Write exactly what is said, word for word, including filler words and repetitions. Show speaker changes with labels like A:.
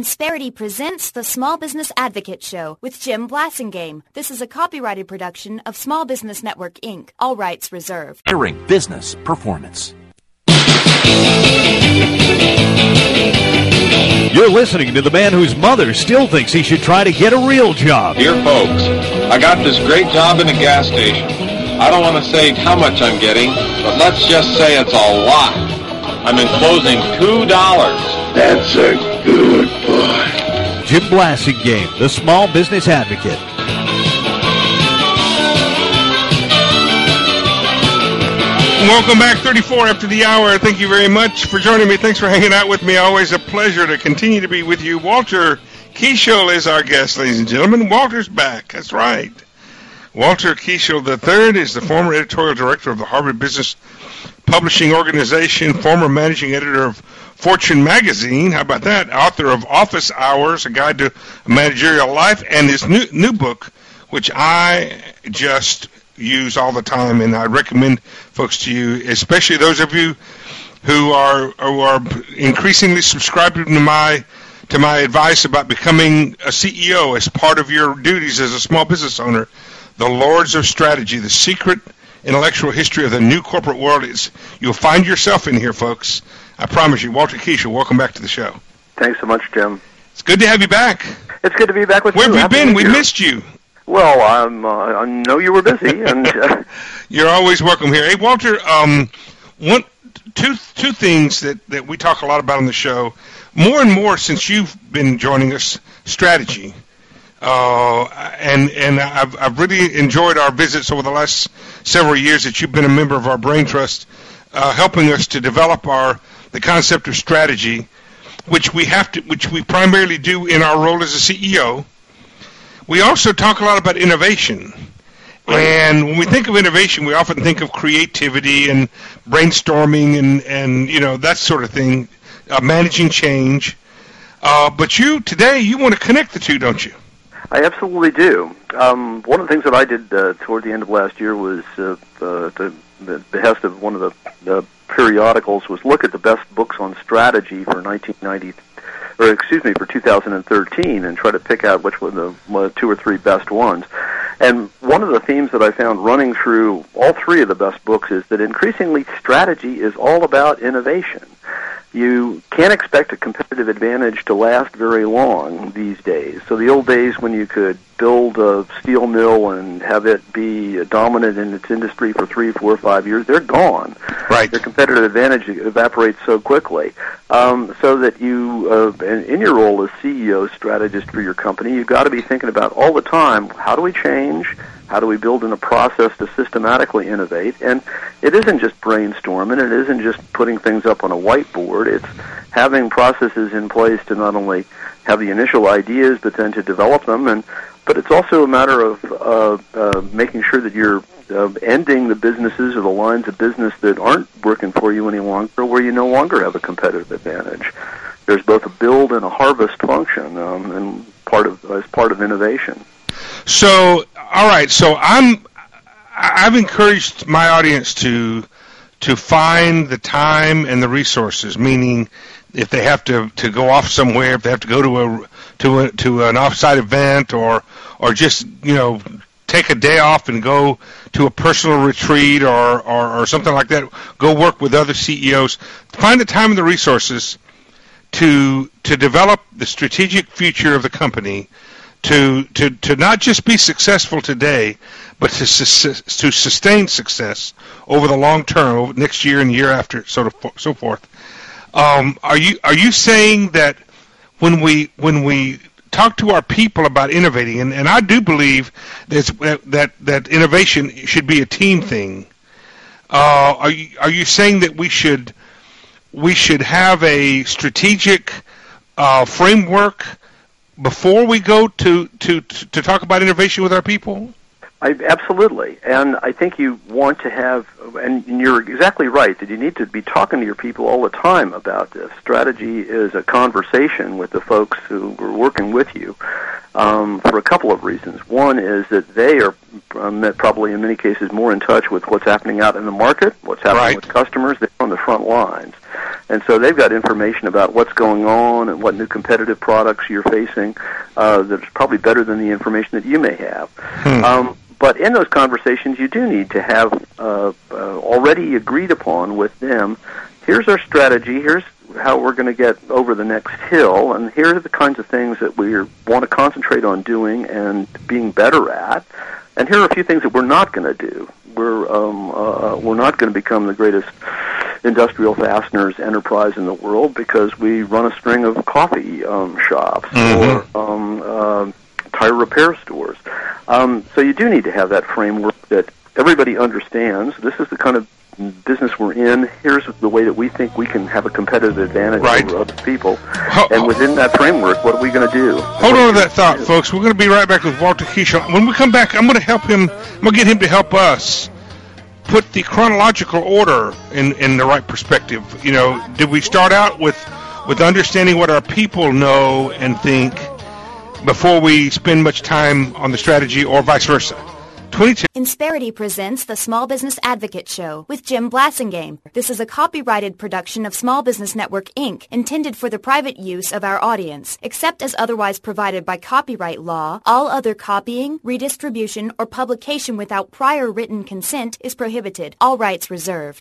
A: Insperity presents the Small Business Advocate Show with Jim Blasingame. This is a copyrighted production of Small Business Network, Incorporated. All rights reserved.
B: Hearing business performance.
C: You're listening to the man whose mother still thinks he should try to get a real job.
D: Dear folks, I got this great job in a gas station. I don't want to say how much I'm getting, but let's just say it's a lot. I'm enclosing two dollars.
E: That's a good boy.
C: Jim Blasingame, the Small Business Advocate.
F: Welcome back, thirty-four after the hour. Thank you very much for joining me. Thanks for hanging out with me. Always a pleasure to continue to be with you. Walter Kiesel is our guest, ladies and gentlemen. Walter's back. That's right. Walter Kiesel the third is the former editorial director of the Harvard Business Publishing Organization, former managing editor of Fortune magazine. How about that? Author of Office Hours, A Guide to Managerial Life, and his new new book, which I just use all the time, and I recommend folks to you, especially those of you who are who are increasingly subscribing to my to my advice about becoming a C E O as part of your duties as a small business owner. The Lords of Strategy, the secret intellectual history of the new corporate world. Is you'll find yourself in here, folks. I promise you. Walter Kiesel, welcome back to the show.
G: Thanks so much, Jim.
F: It's good to have you back.
G: It's good to be back with
F: Where
G: you.
F: have you
G: Happy
F: been? We
G: year.
F: missed you.
G: Well, um, uh, I know you were busy, and uh,
F: you're always welcome here. Hey, Walter. Um, one, two, two things that, that we talk a lot about on the show. More and more since you've been joining us, strategy. Uh, and and I've I've really enjoyed our visits over the last several years that you've been a member of our Brain Trust, uh, helping us to develop our the concept of strategy, which we have to which we primarily do in our role as a C E O. We also talk a lot about innovation. Right. And when we think of innovation, we often think of creativity and brainstorming and, and you know, that sort of thing, uh, managing change. Uh, but you, today, you want to connect the two, don't you?
G: I absolutely do. Um, one of the things that I did uh, toward the end of last year was, uh, uh, the, the behest of one of the, the periodicals, was look at the best books on strategy for nineteen ninety, or excuse me, for two thousand thirteen, and try to pick out which were the uh, two or three best ones. And one of the themes that I found running through all three of the best books is that increasingly strategy is all about innovation. You can't expect a competitive advantage to last very long these days. So the old days when you could build a steel mill and have it be dominant in its industry for three, four, five years, they're gone.
F: Right.
G: Their competitive advantage evaporates so quickly. Um, so that you, uh, in, in your role as C E O, strategist for your company, you've got to be thinking about all the time, how do we change? How do we build in a process to systematically innovate? And it isn't just brainstorming. It isn't just putting things up on a whiteboard. It's having processes in place to not only have the initial ideas, but then to develop them. And but it's also a matter of uh, uh, making sure that you're uh, ending the businesses or the lines of business that aren't working for you any longer, where you no longer have a competitive advantage. There's both a build and a harvest function, um, and part of as part of innovation.
F: So, all right. So I'm, I've encouraged my audience to, to find the time and the resources. Meaning, if they have to, to go off somewhere, if they have to go to a, to a, to an offsite event, or, or just you know, take a day off and go to a personal retreat or, or, or something like that. Go work with other C E Os. Find the time and the resources to to develop the strategic future of the company. To, to, to not just be successful today, but to su- to sustain success over the long term, over next year and year after, so to, so forth. Um, are you are you saying that when we when we talk to our people about innovating, and, and I do believe that that that innovation should be a team thing. Uh, are you are you saying that we should we should have a strategic uh, framework before we go to, to, to talk about innovation with our people?
G: I, absolutely. And I think you want to have, and you're exactly right, that you need to be talking to your people all the time about this. Strategy is a conversation with the folks who are working with you um, for a couple of reasons. One is that they are um, probably in many cases more in touch with what's happening out in the market, what's happening
F: right.
G: with customers. They're on the front lines. And so they've got information about what's going on and what new competitive products you're facing uh, that's probably better than the information that you may have. Hmm. Um, but in those conversations, you do need to have uh, uh, already agreed upon with them, here's our strategy, here's how we're going to get over the next hill, and here are the kinds of things that we want to concentrate on doing and being better at, and here are a few things that we're not going to do. We're um, uh, we're not going to become the greatest industrial fasteners enterprise in the world because we run a string of coffee um, shops mm-hmm. or um, uh, tire repair stores. Um, so you do need to have that framework that everybody understands. This is the kind of business we're in. Here's the way that we think we can have a competitive advantage right. over other people. Ho- and within that framework, what are we going to do?
F: Hold on to that thought, folks. We're going to be right back with Walter Keyshaw. When we come back, I'm going to help him. I'm going to get him to help us put the chronological order in, in the right perspective. You know, did we start out with with understanding what our people know and think before we spend much time on the strategy, or vice versa? twenty-two
A: Insperity presents the Small Business Advocate Show with Jim Blasingame. This is a copyrighted production of Small Business Network, Incorporated, intended for the private use of our audience. Except as otherwise provided by copyright law, all other copying, redistribution, or publication without prior written consent is prohibited. All rights reserved.